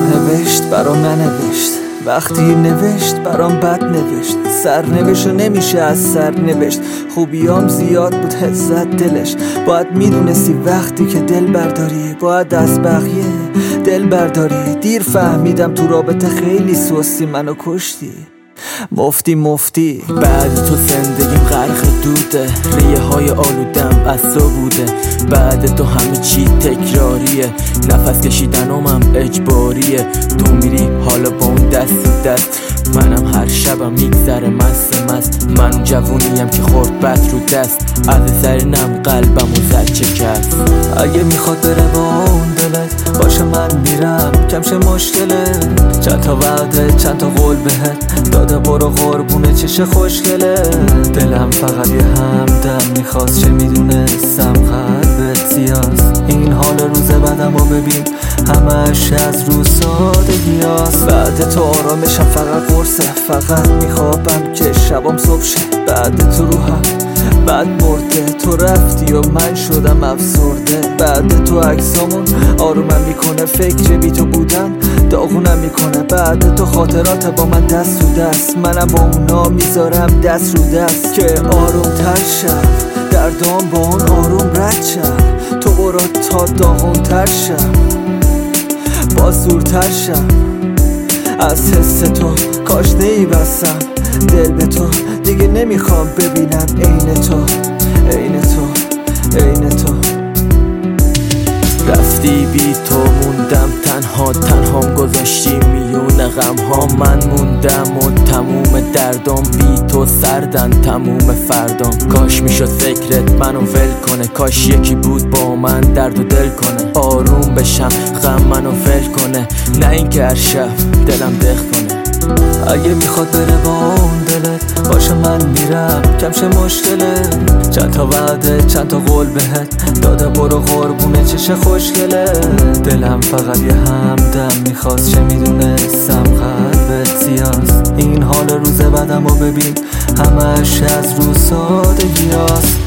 سرنوشت برام ننوشت، وقتی نوشت برام بد نوشت. سرنوشت و نمیشه از سرنوشت، خوبیام زیاد بود حزت دلش. باید میدونستی وقتی که دل برداری باید از بقیه دل برداری. دیر فهمیدم تو رابطه خیلی سوستی، منو کشتی مفتی. بعد تو زندگیم غرق دوده، ریه های آلودم از تو بوده. بعد تو همه چی تکراریه، نفس کشیدنم اجباریه. تو میری حالا با اون دست تو دست، منم هر شبم میگذره مست. من جوونیم که خورد بد رو دست، از سرنم قلبمو زد چکست. اگه میخواد بره با اون دلت باشه من میرم، کمشه مشکله. چند تا وعده چند تا قول بهت داده برو قربونه چشه خوشگله. دلم فقط یه همدم میخواست، چه میدونستم قلبت سیاست. این حال روز بعدم رو ببین همش از رو سادگیاست. بعد تو آرامشم فقط قرصه، فقط میخوابم که شبام صبح شه. بعد تو روحم بعد مرده، تو رفتی و من شدم افسرده. بعد تو عکسامون آرومم میکنه، فکر بی تو بودن داغونم میکنه. بعد تو خاطرات با من دست رو دست، منم با اونا میذارم دست رو دست. که آروم تر شم دردام با اون آروم رد شم، تو برو تا داغون تر شم باز دورتر شم از حس تو. کاش نیبستم دل به تو، دیگه نمیخوام ببینم عین تو عین تو عین تو. رفتی بی تو موندم تنهام گذاشتی میون غم ها. من موندم و تموم دردام بی تو سردن تموم فردام. کاش میشد فکرت منو ول کنه، کاش یکی بود با من درد و دل کنه. آروم بشم غم منو ول کنه، نه اینکه هر شب دلم دق کنه. اگه میخواد بره با اون دلت باشه من میرم، کمشه مشکله. چند تا وعده چند تا قول بهت داده برو قربونه چشه خوشگله. دلم فقط یه همدم میخواست، چه میدونستم قلبت سیاست. این حال روز بعدم رو ببین همش از رو سادگیاست.